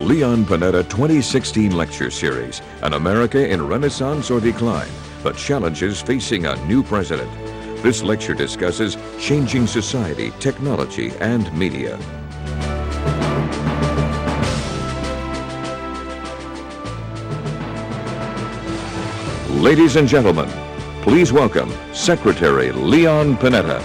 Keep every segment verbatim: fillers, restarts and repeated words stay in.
Leon Panetta twenty sixteen Lecture Series, An America in Renaissance or Decline, the challenges facing a new president. This lecture discusses changing society, technology, and media. Ladies and gentlemen, please welcome Secretary Leon Panetta.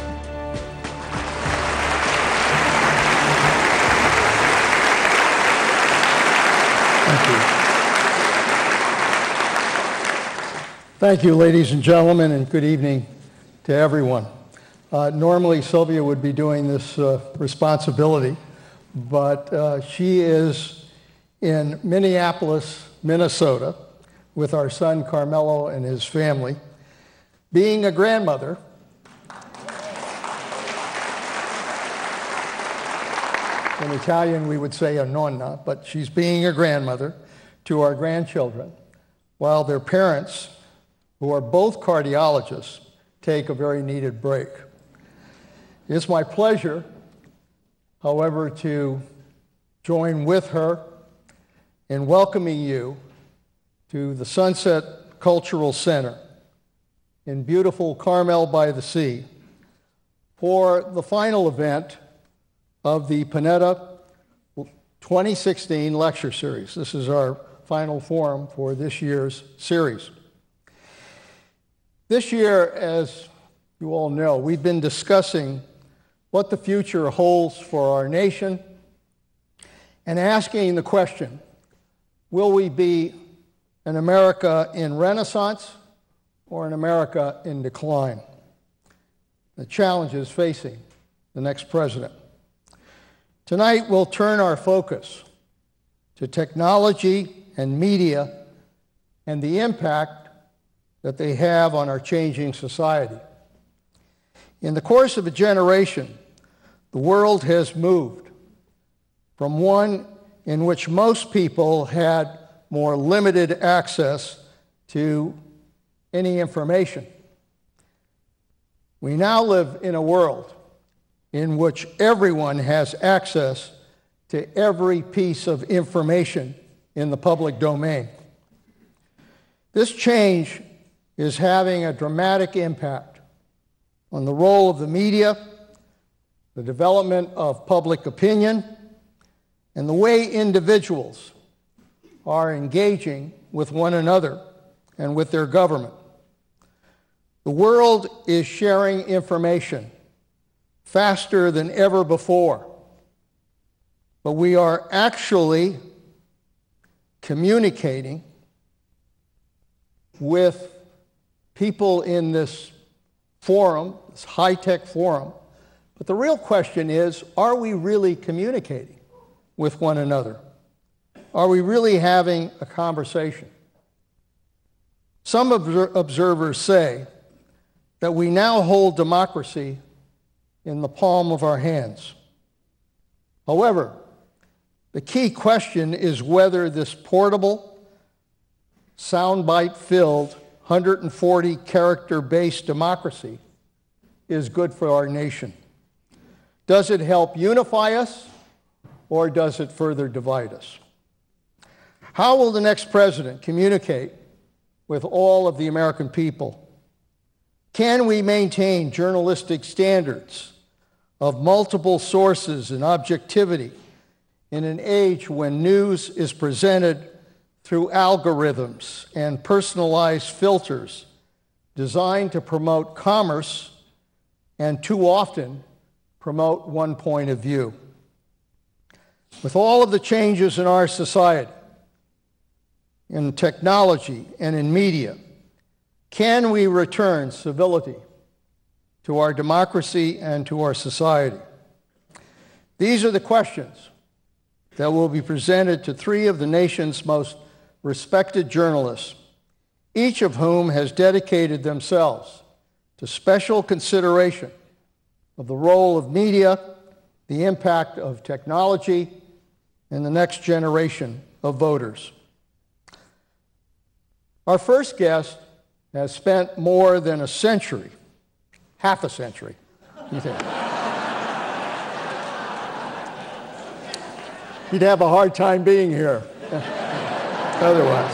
Thank you, ladies and gentlemen, and good evening to everyone. Uh, normally, Sylvia would be doing this uh, responsibility, but uh, she is in Minneapolis, Minnesota, with our son Carmelo and his family, being a grandmother. In Italian, we would say a nonna, but she's being a grandmother to our grandchildren, while their parents, who are both cardiologists, take a very needed break. It's my pleasure, however, to join with her in welcoming you to the Sunset Cultural Center in beautiful Carmel by the Sea for the final event of the Panetta twenty sixteen Lecture Series. This is our final forum for this year's series. This year, as you all know, we've been discussing what the future holds for our nation and asking the question, will we be an America in Renaissance or an America in decline? The challenges facing the next president. Tonight, we'll turn our focus to technology and media and the impact that they have on our changing society. In the course of a generation, the world has moved from one in which most people had more limited access to any information. We now live in a world in which everyone has access to every piece of information in the public domain. This change is having a dramatic impact on the role of the media, the development of public opinion, and the way individuals are engaging with one another and with their government. The world is sharing information faster than ever before, but we are actually communicating with people in this forum, this high-tech forum, but the real question is, are we really communicating with one another? Are we really having a conversation? Some obser- observers say that we now hold democracy in the palm of our hands. However, the key question is whether this portable, soundbite-filled, one hundred forty character-based democracy is good for our nation. Does it help unify us, or does it further divide us? How will the next president communicate with all of the American people? Can we maintain journalistic standards of multiple sources and objectivity in an age when news is presented through algorithms and personalized filters designed to promote commerce and too often promote one point of view? With all of the changes in our society, in technology and in media, can we return civility to our democracy and to our society? These are the questions that will be presented to three of the nation's most respected journalists, each of whom has dedicated themselves to special consideration of the role of media, the impact of technology, and the next generation of voters. Our first guest has spent more than a century, half a century, you think, You'd have a hard time being here otherwise.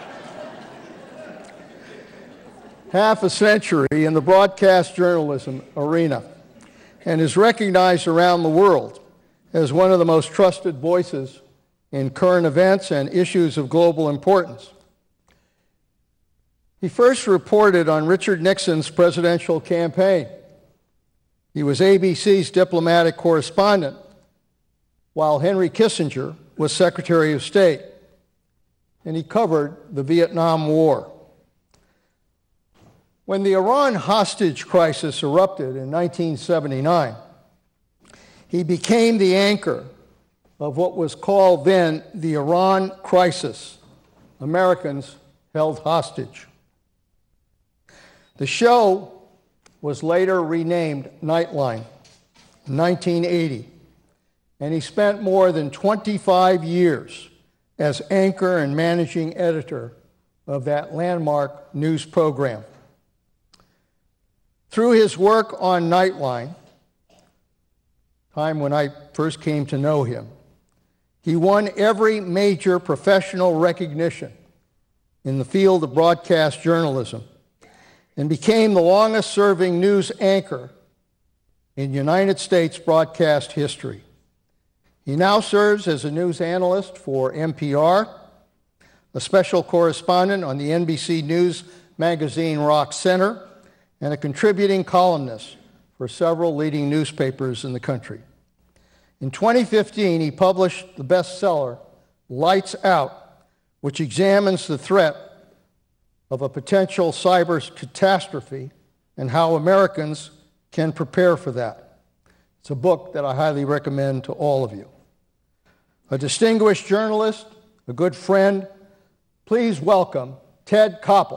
Half a century in the broadcast journalism arena, and is recognized around the world as one of the most trusted voices in current events and issues of global importance. He first reported on Richard Nixon's presidential campaign. He was A B C's diplomatic correspondent while Henry Kissinger was Secretary of State, and he covered the Vietnam War. When the Iran hostage crisis erupted in nineteen seventy-nine, he became the anchor of what was called then the Iran crisis, Americans held hostage. The show was later renamed Nightline in nineteen eighty, and he spent more than twenty-five years as anchor and managing editor of that landmark news program. Through his work on Nightline, time when I first came to know him, he won every major professional recognition in the field of broadcast journalism and became the longest-serving news anchor in United States broadcast history. He now serves as a news analyst for N P R, a special correspondent on the N B C News magazine Rock Center, and a contributing columnist for several leading newspapers in the country. In twenty fifteen, he published the bestseller, Lights Out, which examines the threat of a potential cyber catastrophe and how Americans can prepare for that. It's a book that I highly recommend to all of you. A distinguished journalist, a good friend, please welcome Ted Koppel.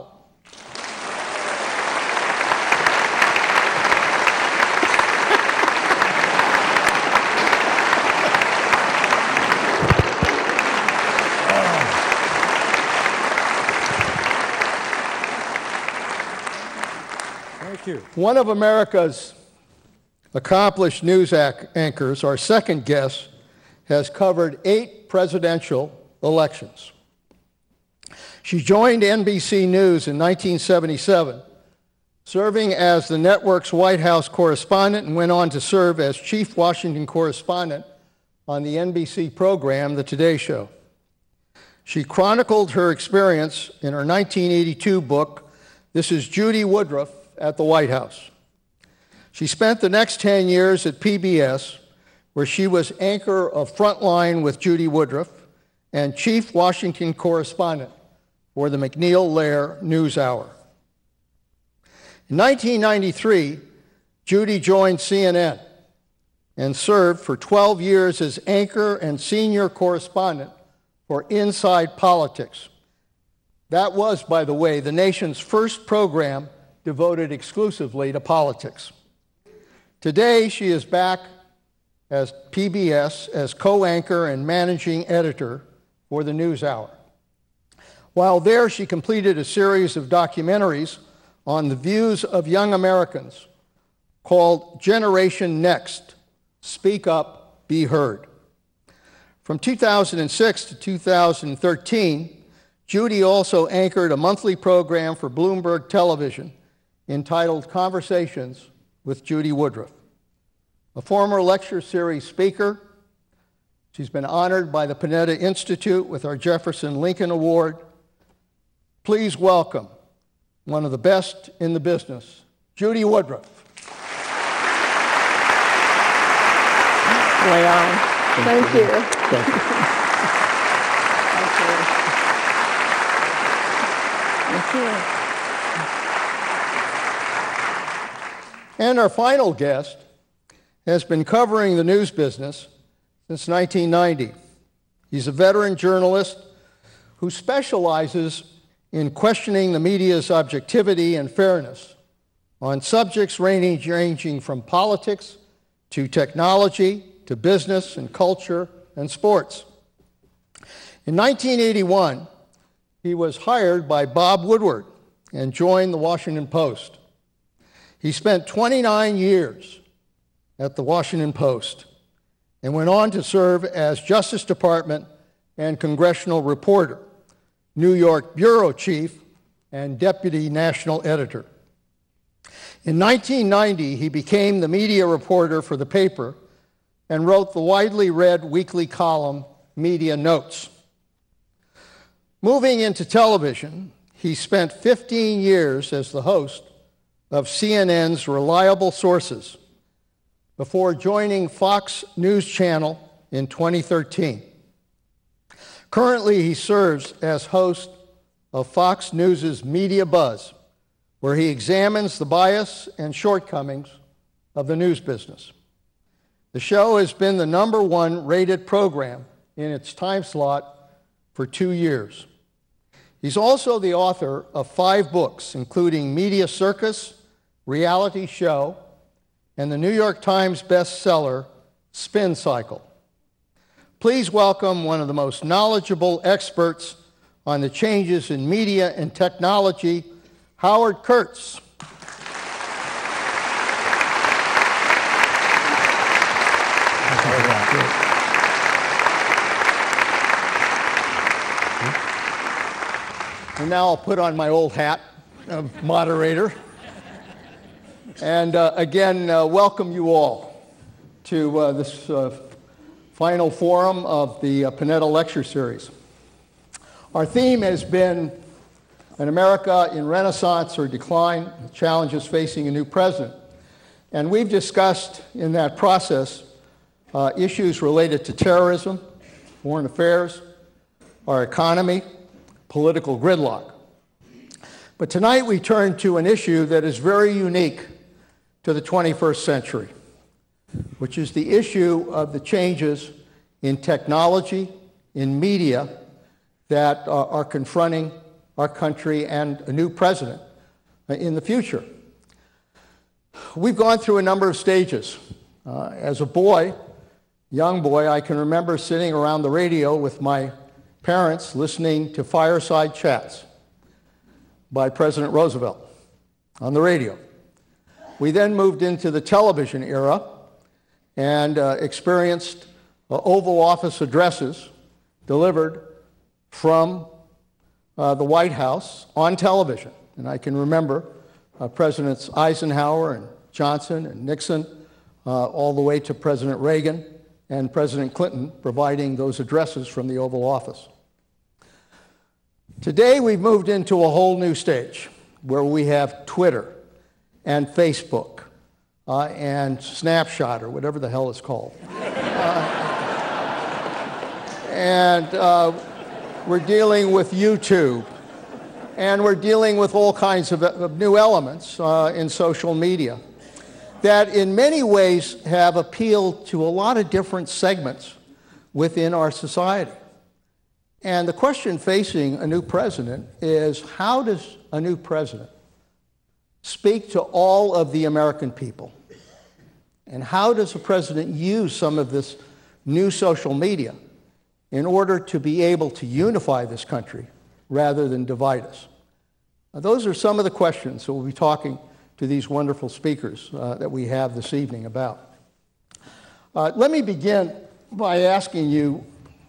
One of America's accomplished news anchors, our second guest, has covered eight presidential elections. She joined N B C News in nineteen seventy-seven, serving as the network's White House correspondent, and went on to serve as chief Washington correspondent on the N B C program, The Today Show. She chronicled her experience in her nineteen eighty-two book, This is Judy Woodruff at the White House. She spent the next ten years at P B S, where she was anchor of Frontline with Judy Woodruff and chief Washington correspondent for the MacNeil Lehrer NewsHour. In nineteen ninety-three, Judy joined C N N and served for twelve years as anchor and senior correspondent for Inside Politics. That was, by the way, the nation's first program devoted exclusively to politics. Today, she is back as P B S as co-anchor and managing editor for the NewsHour. While there, she completed a series of documentaries on the views of young Americans called Generation Next, Speak Up, Be Heard. From two thousand six to two thousand thirteen, Judy also anchored a monthly program for Bloomberg Television entitled Conversations with Judy Woodruff. A former lecture series speaker, she's been honored by the Panetta Institute with our Jefferson Lincoln Award. Please welcome one of the best in the business, Judy Woodruff. Leon, thank you. Thank you. Thank you. Thank you. And our final guest has been covering the news business since nineteen ninety. He's a veteran journalist who specializes in questioning the media's objectivity and fairness on subjects ranging from politics to technology to business and culture and sports. In nineteen eighty-one, he was hired by Bob Woodward and joined the Washington Post. He spent twenty-nine years at the Washington Post, and went on to serve as Justice Department and congressional reporter, New York bureau chief, and deputy national editor. In nineteen ninety, he became the media reporter for the paper and wrote the widely read weekly column, Media Notes. Moving into television, he spent fifteen years as the host of C N N's Reliable Sources before joining Fox News Channel in twenty thirteen. Currently, he serves as host of Fox News' Media Buzz, where he examines the bias and shortcomings of the news business. The show has been the number one rated program in its time slot for two years. He's also the author of five books, including Media Circus, Reality Show, and the New York Times bestseller, Spin Cycle. Please welcome one of the most knowledgeable experts on the changes in media and technology, Howard Kurtz. And now I'll put on my old hat of moderator. And uh, again, uh, welcome you all to uh, this uh, final forum of the uh, Panetta Lecture Series. Our theme has been an America in Renaissance or decline, challenges facing a new president. And we've discussed in that process uh, issues related to terrorism, foreign affairs, our economy, political gridlock. But tonight we turn to an issue that is very unique to the twenty-first century, which is the issue of the changes in technology, in media, that uh, are confronting our country and a new president uh, in the future. We've gone through a number of stages. Uh, as a boy, young boy, I can remember sitting around the radio with my parents listening to fireside chats by President Roosevelt on the radio. We then moved into the television era and uh, experienced uh, Oval Office addresses delivered from uh, the White House on television. And I can remember uh, Presidents Eisenhower and Johnson and Nixon, uh, all the way to President Reagan and President Clinton providing those addresses from the Oval Office. Today we've moved into a whole new stage where we have Twitter and Facebook uh, and Snapshot or whatever the hell it's called. Uh, and uh, we're dealing with YouTube, and we're dealing with all kinds of, of new elements uh, in social media that in many ways have appealed to a lot of different segments within our society. And the question facing a new president is, how does a new president speak to all of the American people? And how does a president use some of this new social media in order to be able to unify this country rather than divide us? Now, those are some of the questions that we'll be talking to these wonderful speakers uh, that we have this evening about. Uh, let me begin by asking you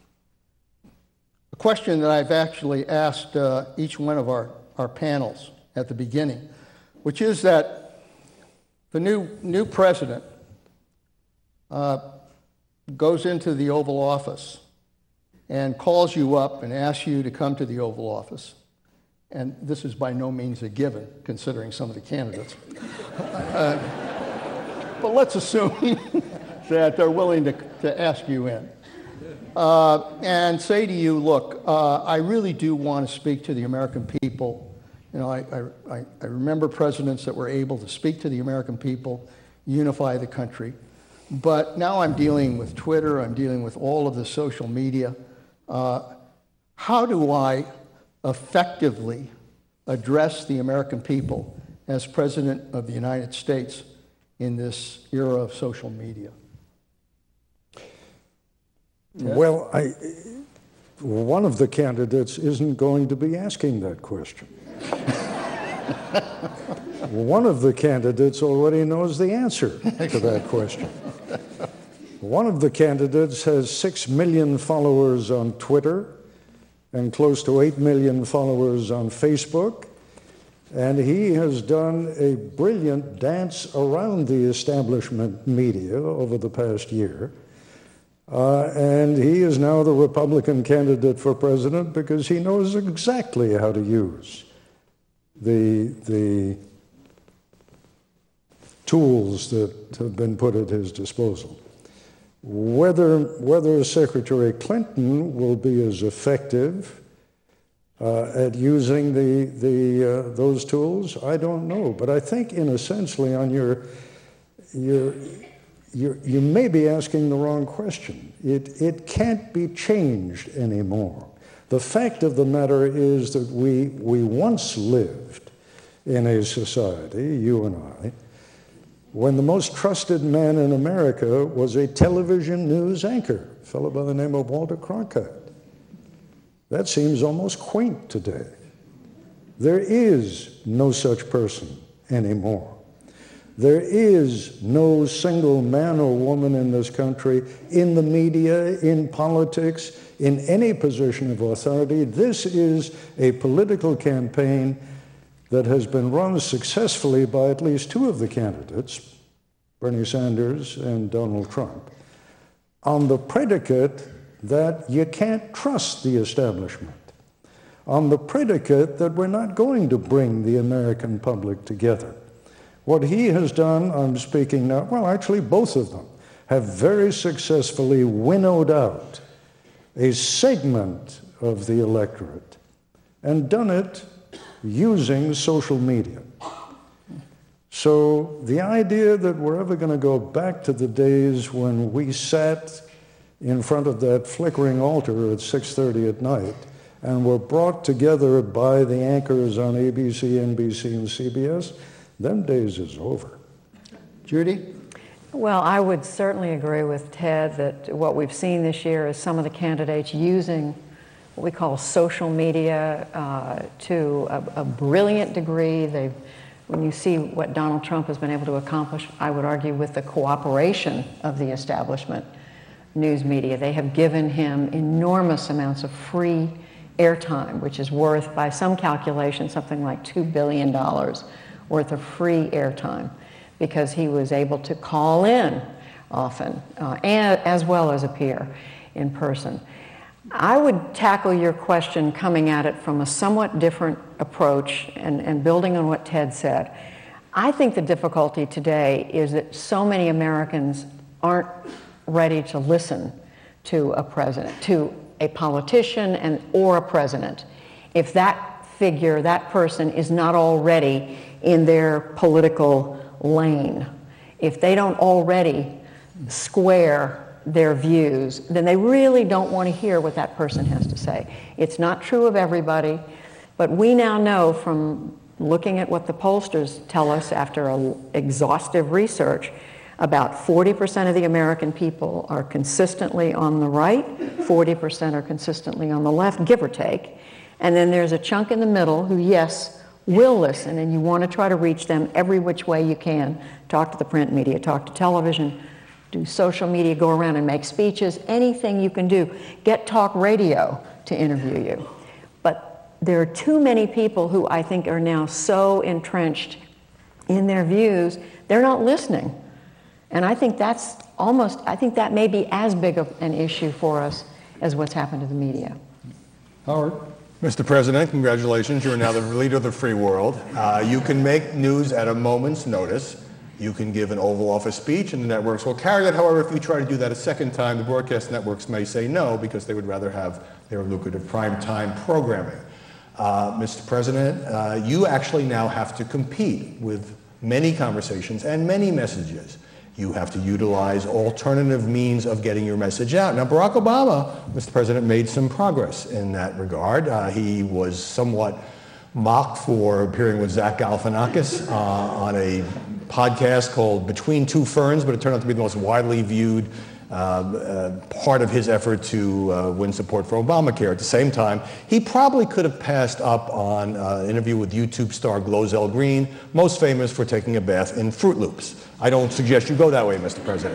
a question that I've actually asked uh, each one of our, our panels at the beginning, which is that the new, new president uh, goes into the Oval Office and calls you up and asks you to come to the Oval Office. And this is by no means a given, considering some of the candidates. uh, but let's assume that they're willing to, to ask you in. Uh, and say to you, look, uh, I really do want to speak to the American people. You know, I, I, I remember presidents that were able to speak to the American people, unify the country. But now I'm dealing with Twitter, I'm dealing with all of the social media. Uh, how do I effectively address the American people as President of the United States in this era of social media? Well, I, one of the candidates isn't going to be asking that question. One of the candidates already knows the answer to that question. One of the candidates has six million followers on Twitter and close to eight million followers on Facebook. And he has done a brilliant dance around the establishment media over the past year. Uh, and he is now the Republican candidate for president because he knows exactly how to use the, the tools that have been put at his disposal. Whether, whether Secretary Clinton will be as effective Uh, at using the, the, uh, those tools, I don't know. But I think, in essentially, on your, your, your, you may be asking the wrong question. It, it can't be changed anymore. The fact of the matter is that we, we once lived in a society, you and I, when the most trusted man in America was a television news anchor, a fellow by the name of Walter Cronkite. That seems almost quaint today. There is no such person anymore. There is no single man or woman in this country, in the media, in politics, in any position of authority. This is a political campaign that has been run successfully by at least two of the candidates, Bernie Sanders and Donald Trump, on the predicate that you can't trust the establishment, on the predicate that we're not going to bring the American public together. What he has done, I'm speaking now, well, actually both of them have very successfully winnowed out a segment of the electorate and done it using social media. So the idea that we're ever going to go back to the days when we sat in front of that flickering altar at six thirty at night and were brought together by the anchors on A B C, N B C, and C B S, them days is over. Judy? Well, I would certainly agree with Ted that what we've seen this year is some of the candidates using what we call social media uh, to a, a brilliant degree. They've, when you see what Donald Trump has been able to accomplish, I would argue with the cooperation of the establishment news media. They have given him enormous amounts of free airtime, which is worth, by some calculation, something like two billion dollars worth of free airtime, because he was able to call in often, uh, and, as well as appear in person. I would tackle your question coming at it from a somewhat different approach and, and building on what Ted said. I think the difficulty today is that so many Americans aren't ready to listen to a president, to a politician and or a president, if that figure, that person is not already in their political lane. If they don't already square their views, then they really don't want to hear what that person has to say. It's not true of everybody, but we now know from looking at what the pollsters tell us after an exhaustive research, about forty percent of the American people are consistently on the right, forty percent are consistently on the left, give or take. And then there's a chunk in the middle who, yes, will listen, and you want to try to reach them every which way you can. Talk to the print media, talk to television, do social media, go around and make speeches, anything you can do. Get talk radio to interview you. But there are too many people who I think are now so entrenched in their views, they're not listening. And I think that's almost, I think that may be as big of an issue for us as what's happened to the media. Howard? Mister President, congratulations. You are now the leader of the free world. Uh, you can make news at a moment's notice. You can give an Oval Office speech and the networks will carry that. However, if you try to do that a second time, the broadcast networks may say no because they would rather have their lucrative primetime programming. Uh, Mister President, uh, you actually now have to compete with many conversations and many messages. You have to utilize alternative means of getting your message out. Now, Barack Obama, Mister President, made some progress in that regard. Uh, he was somewhat mocked for appearing with Zach Galifianakis uh, on a podcast called Between Two Ferns, but it turned out to be the most widely viewed uh, uh, part of his effort to uh, win support for Obamacare. At the same time, he probably could have passed up on uh, an interview with YouTube star Glozell Green, most famous for taking a bath in Fruit Loops. I don't suggest you go that way, Mister President.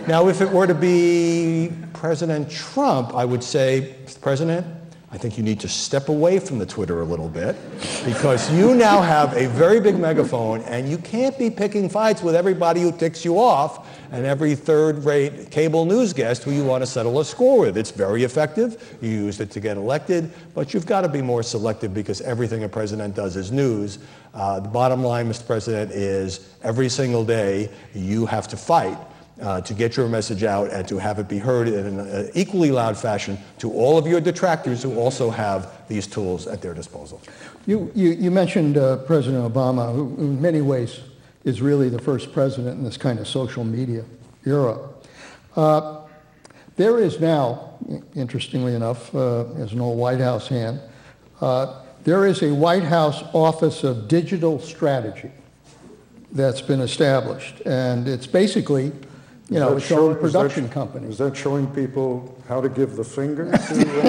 Now, if it were to be President Trump, I would say, Mister President, I think you need to step away from the Twitter a little bit, because you now have a very big megaphone, and you can't be picking fights with everybody who ticks you off and every third-rate cable news guest who you want to settle a score with. It's very effective. You used it to get elected, but you've got to be more selective, because everything a president does is news. Uh, the bottom line, Mister President, is every single day you have to fight Uh, to get your message out and to have it be heard in an equally loud fashion to all of your detractors who also have these tools at their disposal. You, you, you mentioned uh, President Obama, who in many ways is really the first president in this kind of social media era. Uh, there is now, interestingly enough, uh, as an old White House hand, uh, there is a White House Office of Digital Strategy that's been established, and it's basically You know, its own production company. Is that showing people how to give the finger to? Uh...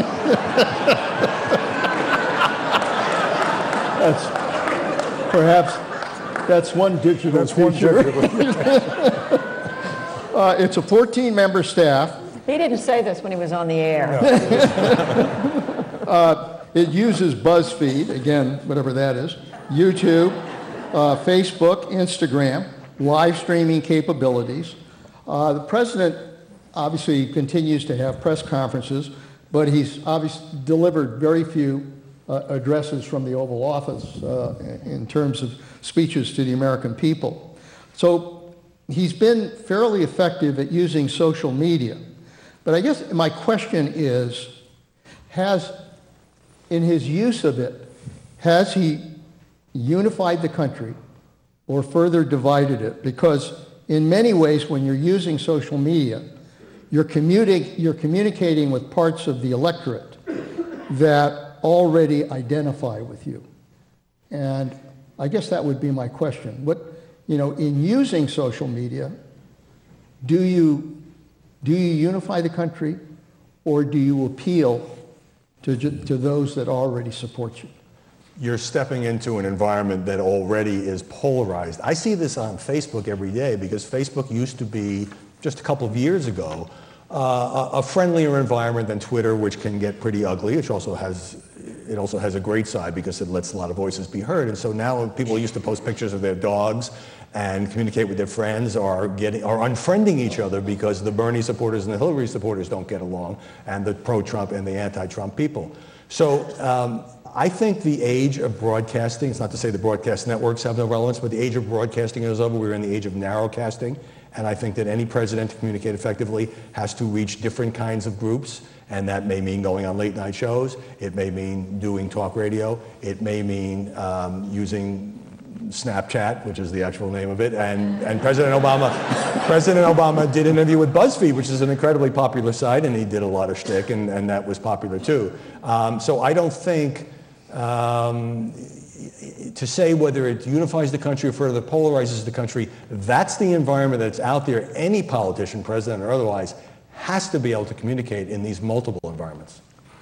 that's perhaps that's one digital That's one feature. digital. uh, it's a fourteen-member staff. He didn't say this when he was on the air. No. uh, it uses BuzzFeed, again, whatever that is, YouTube, uh, Facebook, Instagram, live streaming capabilities. Uh, the president obviously continues to have press conferences, but he's obviously delivered very few uh, addresses from the Oval Office uh, in terms of speeches to the American people. So he's been fairly effective at using social media. But I guess my question is, has, in his use of it, has he unified the country or further divided it? Because in many ways, when you're using social media, you're, communi- you're communicating with parts of the electorate that already identify with you. And I guess that would be my question. What, you know, in using social media, do you, do you unify the country, or do you appeal to, to those that already support you? You're stepping into an environment that already is polarized. I see this on Facebook every day, because Facebook used to be, just a couple of years ago, uh, a, a friendlier environment than Twitter, which can get pretty ugly, which also has, it also has a great side because it lets a lot of voices be heard. And so now people used to post pictures of their dogs and communicate with their friends, are getting, are unfriending each other because the Bernie supporters and the Hillary supporters don't get along, and the pro-Trump and the anti-Trump people. So um, I think the age of broadcasting, it's not to say the broadcast networks have no relevance, but the age of broadcasting is over. We're in the age of narrowcasting, and I think that any president to communicate effectively has to reach different kinds of groups, and that may mean going on late night shows, it may mean doing talk radio, it may mean um, using Snapchat, which is the actual name of it, and, and President Obama President Obama did an interview with BuzzFeed, which is an incredibly popular site, and he did a lot of shtick, and, and that was popular too. Um, so I don't think Um, to say whether it unifies the country or further polarizes the country, that's the environment that's out there. Any politician, president or otherwise, has to be able to communicate in these multiple environments.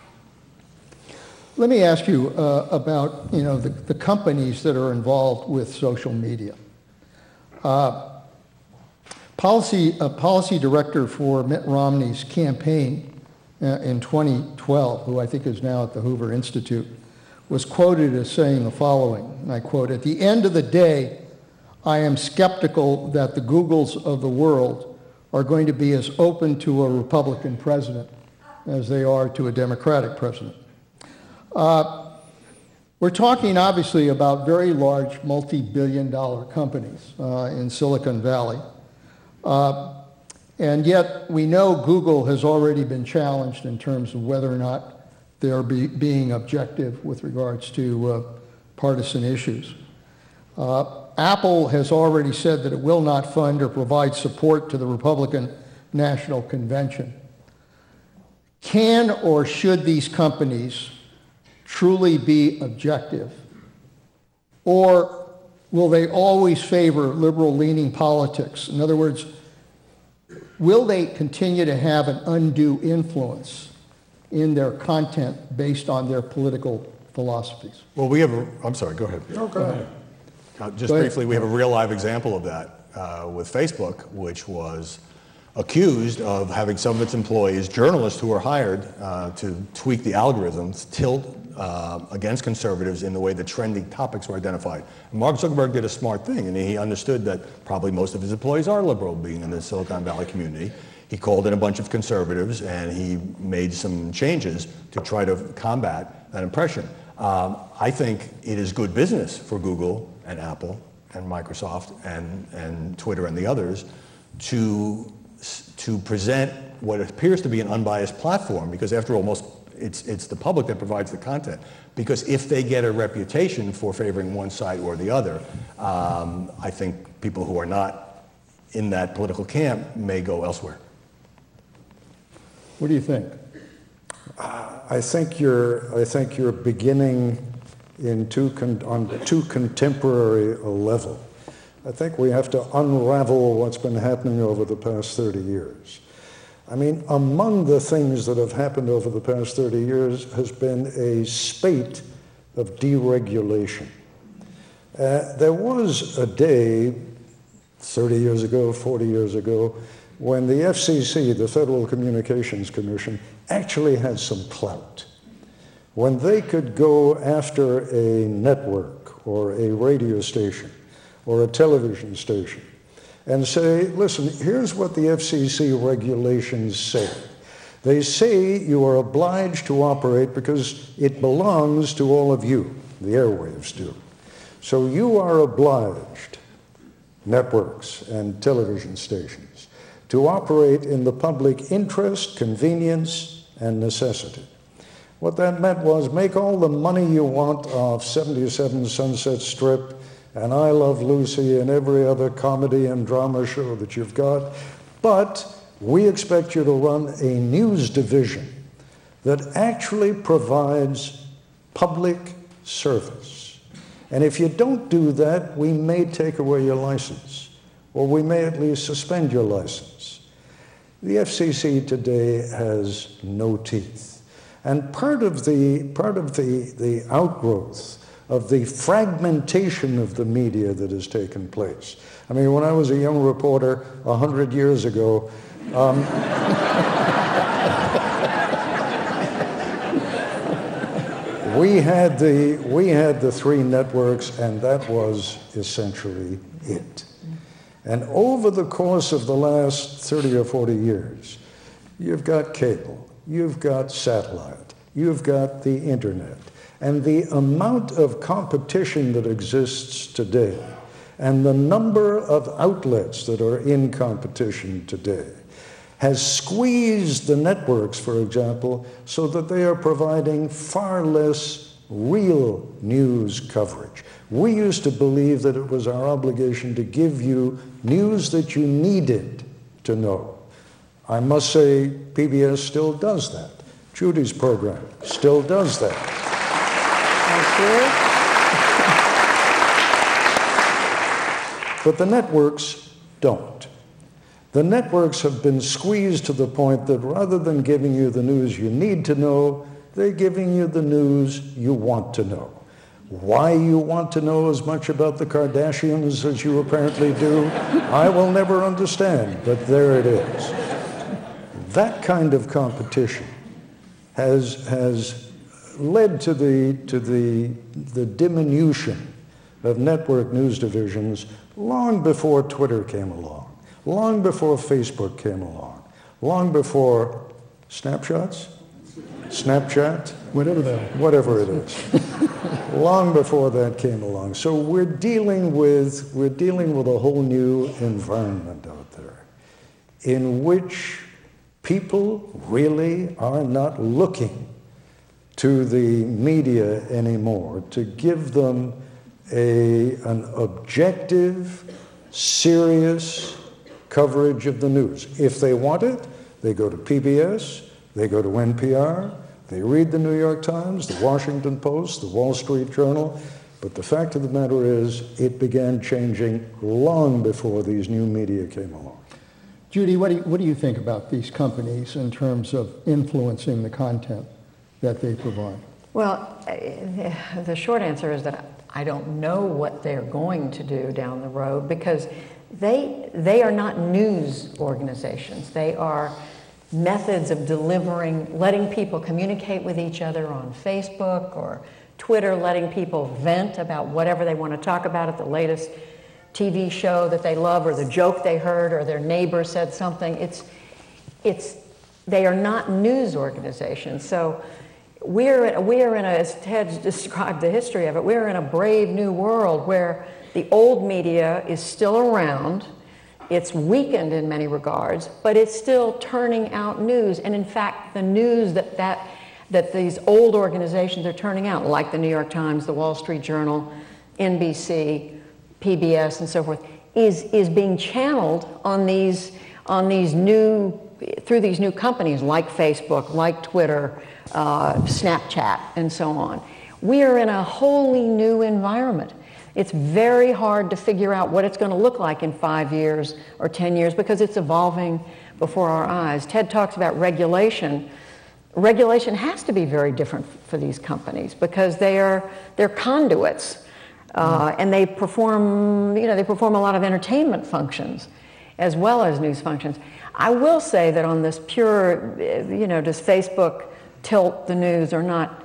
Let me ask you uh, about, you know, the, the companies that are involved with social media. Uh, policy, a policy director for Mitt Romney's campaign uh, in twenty twelve, who I think is now at the Hoover Institute, was quoted as saying the following, and I quote, "At the end of the day, I am skeptical that the Googles of the world are going to be as open to a Republican president as they are to a Democratic president." Uh, we're talking obviously about very large multi-billion dollar companies uh, in Silicon Valley. Uh, and yet we know Google has already been challenged in terms of whether or not they're be, being objective with regards to uh, partisan issues. Uh, Apple has already said that it will not fund or provide support to the Republican National Convention. Can or should these companies truly be objective? Or will they always favor liberal-leaning politics? In other words, will they continue to have an undue influence in their content based on their political philosophies? Well, we have, a, I'm sorry, go ahead. No, go ahead. Uh, just go briefly, ahead. we have a real live example of that uh, with Facebook, which was accused of having some of its employees, journalists who were hired uh, to tweak the algorithms, tilt uh, against conservatives in the way that trending topics were identified. And Mark Zuckerberg did a smart thing, and he understood that probably most of his employees are liberal, being in the Silicon Valley community. He called in a bunch of conservatives, and he made some changes to try to combat that impression. Um, I think it is good business for Google and Apple and Microsoft and, and Twitter and the others to to present what appears to be an unbiased platform, because after all, most it's it's the public that provides the content. Because if they get a reputation for favoring one side or the other, um, I think people who are not in that political camp may go elsewhere. What do you think? I think you're I think you're beginning in too con- on too contemporary a level. I think we have to unravel what's been happening over the past thirty years. I mean, among the things that have happened over the past thirty years has been a spate of deregulation. Uh, there was a day, thirty years ago, forty years ago, when the F C C, the Federal Communications Commission, actually had some clout. When they could go after a network or a radio station or a television station and say, listen, here's what the F C C regulations say. They say you are obliged to operate because it belongs to all of you, the airwaves do. So you are obliged, networks and television stations, to operate in the public interest, convenience, and necessity. What that meant was make all the money you want off seventy-seven Sunset Strip and I Love Lucy and every other comedy and drama show that you've got, but we expect you to run a news division that actually provides public service. And if you don't do that, we may take away your license, or we may at least suspend your license. The F C C today has no teeth. And part of the, part of the, the outgrowth of the fragmentation of the media that has taken place. I mean, when I was a young reporter a hundred years ago, um, we had the we had the three networks, and that was essentially it. And over the course of the last thirty or forty years, you've got cable, you've got satellite, you've got the internet. And the amount of competition that exists today and the number of outlets that are in competition today has squeezed the networks, for example, so that they are providing far less real news coverage. We used to believe that it was our obligation to give you news that you needed to know. I must say P B S still does that. Judy's program still does that. But the networks don't. The networks have been squeezed to the point that rather than giving you the news you need to know, they're giving you the news you want to know. Why you want to know as much about the Kardashians as you apparently do, I will never understand, but there it is. That kind of competition has, has led to the to the the diminution of network news divisions long before Twitter came along, long before Facebook came along, long before Snapshots, Snapchat, whatever that, whatever it is, long before that came along. So we're dealing with we're dealing with a whole new environment out there, in which people really are not looking to the media anymore to give them a, an objective, serious coverage of the news. If they want it, they go to P B S, they go to N P R, they read the New York Times, the Washington Post, the Wall Street Journal. But the fact of the matter is, it began changing long before these new media came along. Judy, what do you, what do you think about these companies in terms of influencing the content that they provide? Well, the short answer is that I don't know what they're going to do down the road, because they, they are not news organizations. They are methods of delivering, letting people communicate with each other on Facebook or Twitter, letting people vent about whatever they want to talk about at the latest T V show that they love, or the joke they heard, or their neighbor said something. It's, it's, they are not news organizations. So we're, we're in a, as Ted described the history of it, we're in a brave new world where the old media is still around. It's weakened in many regards, but it's still turning out news. And in fact, the news that, that, that these old organizations are turning out, like the New York Times, the Wall Street Journal, N B C, P B S, and so forth, is, is being channeled on these, on these new, through these new companies like Facebook, like Twitter, uh, Snapchat, and so on. We are in a wholly new environment. It's very hard to figure out what it's going to look like in five years or ten years because it's evolving before our eyes. Ted talks about regulation. Regulation has to be very different for these companies because they are, they're conduits. Uh, and they perform, you know, they perform a lot of entertainment functions as well as news functions. I will say that on this pure, you know, does Facebook tilt the news or not?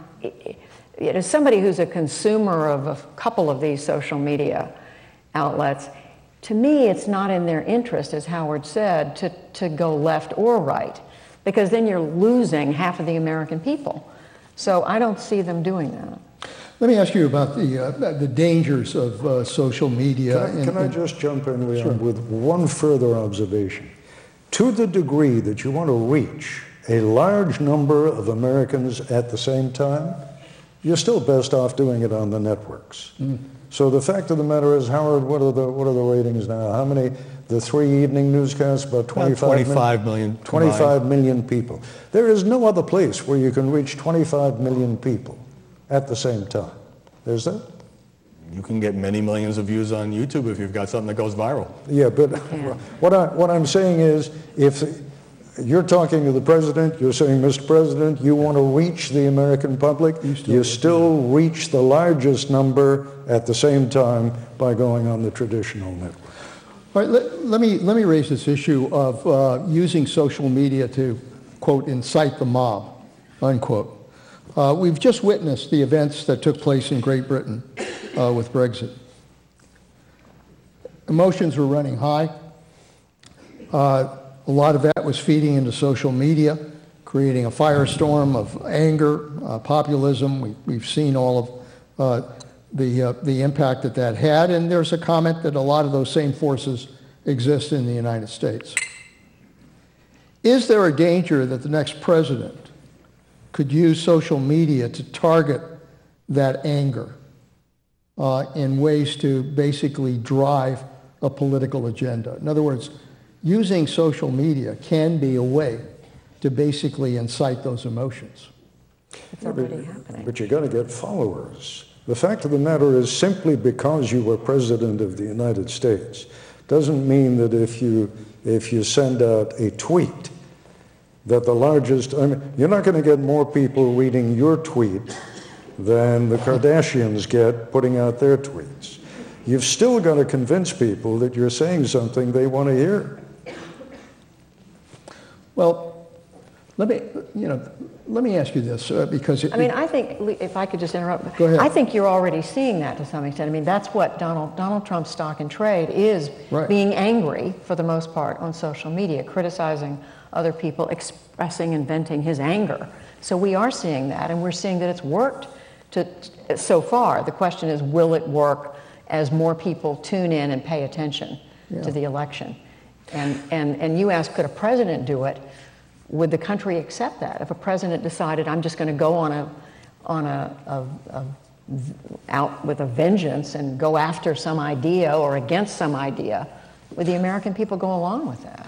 As somebody who's a consumer of a couple of these social media outlets, to me it's not in their interest, as Howard said, to, to go left or right, because then you're losing half of the American people. So I don't see them doing that. Let me ask you about the, uh, the dangers of uh, social media. Can, I, in, can I in, just jump in, Leon, sure. with one further observation? To the degree that you want to reach a large number of Americans at the same time, you're still best off doing it on the networks. Mm. So the fact of the matter is, Howard, what are the what are the ratings now? How many? The three evening newscasts, about twenty-five, twenty-five million. twenty-five million people. There is no other place where you can reach twenty-five million people at the same time. Is there? You can get many millions of views on YouTube if you've got something that goes viral. Yeah, but yeah. what I what I'm saying is, if you're talking to the president, you're saying, Mister President, you want to reach the American public, you still, you still reach the largest number at the same time by going on the traditional network. All right, let, let me let me raise this issue of uh, using social media to, quote, incite the mob, unquote. Uh, we've just witnessed the events that took place in Great Britain uh, with Brexit. Emotions were running high. Uh, a lot of that was feeding into social media, creating a firestorm of anger, uh, populism. We, we've seen all of uh, the, uh, the impact that that had, and there's a comment that a lot of those same forces exist in the United States. Is there a danger that the next president could use social media to target that anger uh, in ways to basically drive a political agenda? In other words, using social media can be a way to basically incite those emotions. It's already happening. But you're going to get followers. The fact of the matter is, simply because you were president of the United States doesn't mean that if you if you send out a tweet that the largest, I mean, you're not going to get more people reading your tweet than the Kardashians get putting out their tweets. You've still got to convince people that you're saying something they want to hear. Well, let me, you know, let me ask you this, uh, because it, I mean, I think, if I could just interrupt. Go ahead. I think you're already seeing that to some extent. I mean, that's what Donald, Donald Trump's stock and trade is, right. Being angry, for the most part, on social media, criticizing other people, expressing and venting his anger. So we are seeing that, and we're seeing that it's worked to, so far. The question is, will it work as more people tune in and pay attention yeah. to the election? And, and, and you asked, could a president do it? Would the country accept that? If a president decided, I'm just going to go on a, on a, a, a, out with a vengeance and go after some idea or against some idea, would the American people go along with that?